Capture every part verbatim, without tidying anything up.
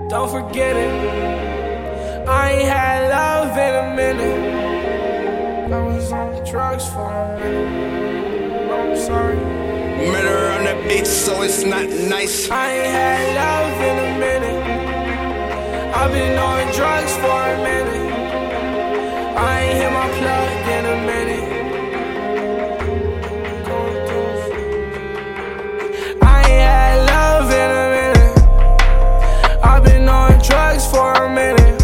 don't forget it. I ain't had love in a minute. I was on drugs for a minute. I'm sorry. Murder on the beat, so it's not nice. I ain't had love in a minute. I've been on drugs for a minute. I ain't hit my plug in a minute. I ain't had love in a minute. I've been on drugs for a minute.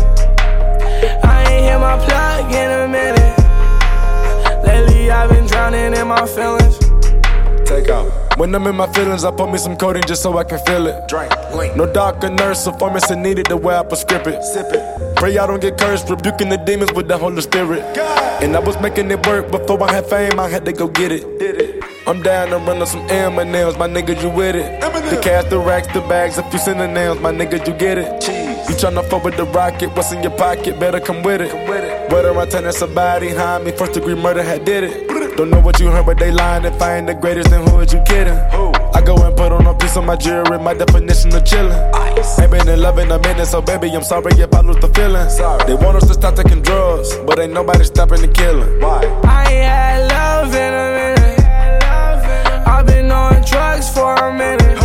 I ain't hit my plug in a minute. Lately I've been drowning in my feelings. Take out. When I'm in my feelings, I put me some codeine just so I can feel it. Drink, link. No doctor, nurse, or pharmacy needed the way I prescribe it. Sip it. Pray I don't get cursed, rebuking the demons with the Holy Spirit. God. And I was making it work before I had fame, I had to go get it. Did it. I'm down to run up some M and M's, my nigga, you with it. The cash, the racks, the bags, a few synonyms, my nigga, you get it. Cheese. You tryna fuck with the rocket, what's in your pocket, better come with it. Come with it. Whether I turn somebody behind me, first degree murder had did it. Don't know what you heard, but they lying. If I ain't the greatest, then who is you kidding? Who? I go and put on a piece of my jewelry, my definition of chillin'. Ice. Ain't been in love in a minute, so baby, I'm sorry if I lose the feeling. Sorry. They want us to stop taking drugs, but ain't nobody stopping the killing. Why? I ain't had love in a minute. I've been on drugs for a minute.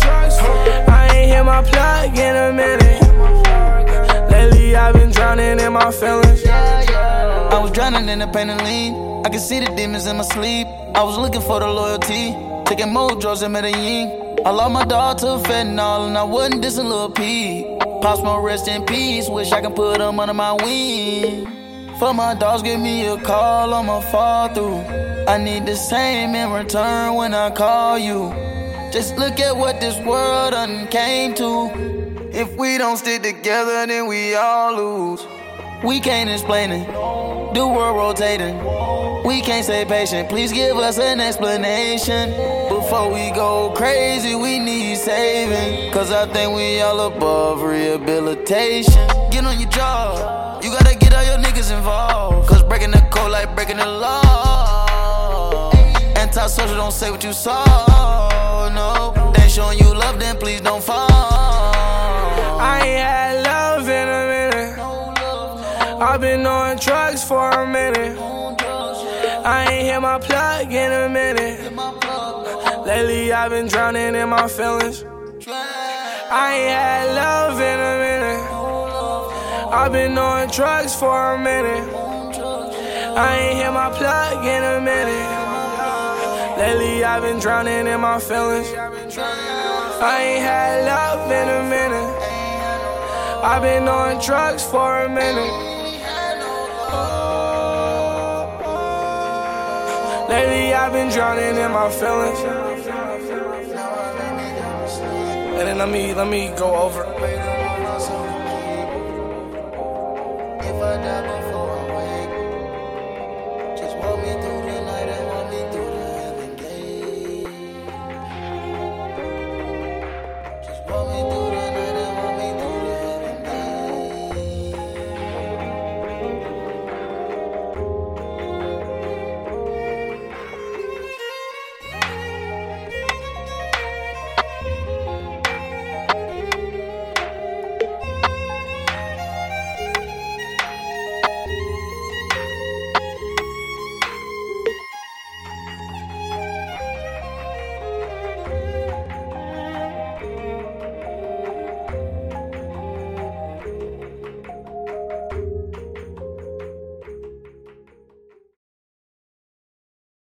I ain't hit my plug in a minute. Lately I've been drowning in my feelings. I was drowning in the pain and lean. I could see the demons in my sleep. I was looking for the loyalty, taking more drugs in Medellin. I lost my dog to fentanyl and I wasn't dissing Lil P. Pops Smoke, rest in peace, wish I could put him under my wing. For my dogs, give me a call, I'ma fall through. I need the same in return when I call you. Just look at what this world done came to. If we don't stick together, then we all lose. We can't explain it, the world rotating. We can't stay patient, please give us an explanation. Before we go crazy, we need saving. Cause I think we all above rehabilitation. Get on your job, you gotta get all your niggas involved. Cause breaking the code like breaking the law. Anti-social, don't say what you saw, no. They ain't showing you love, then please don't fall. I ain't had love in a minute. I've been on drugs for a minute. I ain't hit my plug in a minute. Lately I've been drowning in my feelings. I ain't had love in a minute. I've been on drugs for a minute. I ain't hit my plug in a minute. Lately I've been drowning in my feelings. I ain't had love in a minute. I've been on drugs for a minute. Lately I've been drowning in my feelings. And then let me, let me go over. If I die before